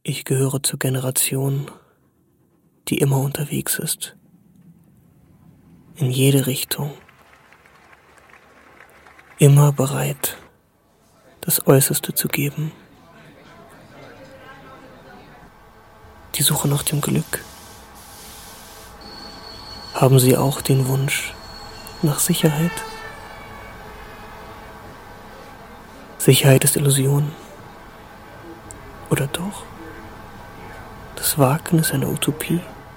Ich gehöre zur Generation, die immer unterwegs ist. In jede Richtung. Immer bereit, das Äußerste zu geben. Die Suche nach dem Glück. Haben Sie auch den Wunsch nach Sicherheit? Sicherheit ist Illusion. Oder doch? Das Wagnis einer Utopie?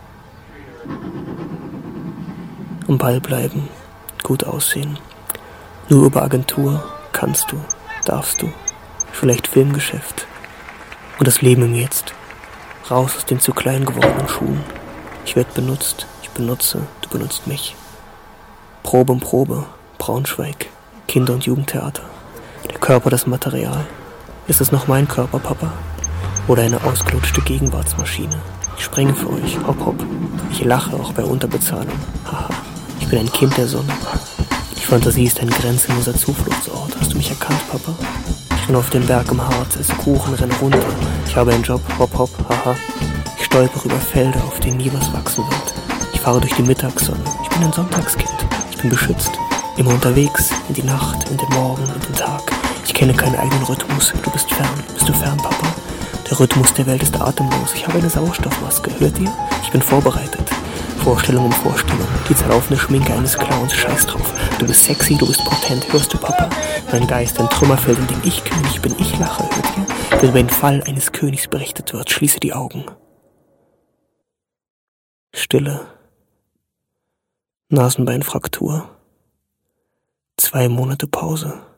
Am Ball bleiben, gut aussehen. Nur über Agentur kannst du, darfst du. Vielleicht Filmgeschäft. Und das Leben im Jetzt. Raus aus den zu klein gewordenen Schuhen. Ich werde benutzt, ich benutze, du benutzt mich. Probe um Probe, Braunschweig, Kinder- und Jugendtheater. Der Körper, das Material. Ist es noch mein Körper, Papa? Oder eine ausgelutschte Gegenwartsmaschine? Ich sprenge für euch, hopp hopp. Ich lache auch bei Unterbezahlung. Haha, ich bin ein Kind der Sonne. Die Fantasie ist ein grenzenloser Zufluchtsort. Hast du mich erkannt, Papa? Ich renn auf den Berg im Harz, esse Kuchen, renn runter. Ich habe einen Job, hopp hopp, haha. Ich stolpere über Felder, auf denen nie was wachsen wird. Ich fahre durch die Mittagssonne. Ich bin ein Sonntagskind. Ich bin beschützt. Immer unterwegs, in die Nacht, in den Morgen, in den Tag. Ich kenne keinen eigenen Rhythmus. Du bist fern. Bist du fern, Papa? Der Rhythmus der Welt ist atemlos. Ich habe eine Sauerstoffmaske. Hört ihr? Ich bin vorbereitet. Vorstellung um Vorstellung. Die zerlaufene Schminke eines Clowns. Scheiß drauf. Du bist sexy, du bist potent. Hörst du, Papa? Mein Geist, ein Trümmerfeld, in dem ich König bin. Ich lache. Hört ihr? Wenn über den Fall eines Königs berichtet wird, schließe die Augen. Stille. Nasenbeinfraktur. 2 Monate Pause.